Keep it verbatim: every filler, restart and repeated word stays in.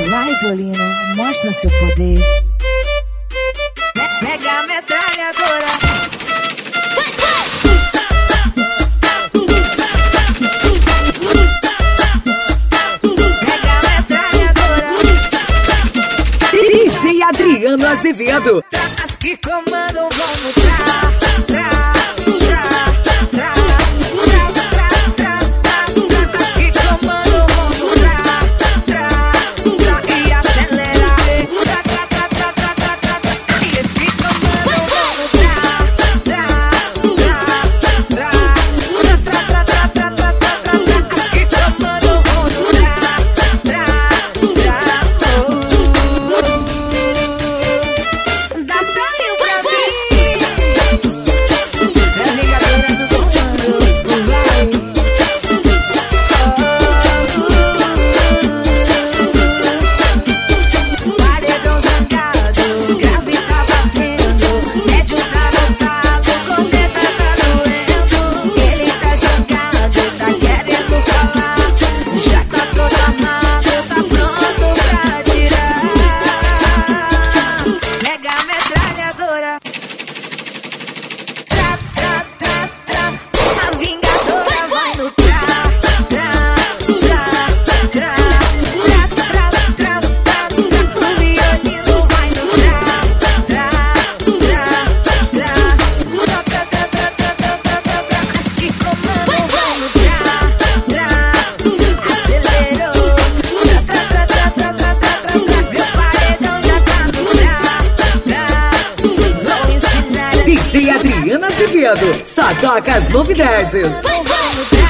Vai, violino, mostra seu poder. Pega a metralhadora. Pega a metralhadora. D J Adriano Azevedo. As que comandam vão no tra, tra, tra, tra, tra. D J Adriano Azevedo, só toca as novidades.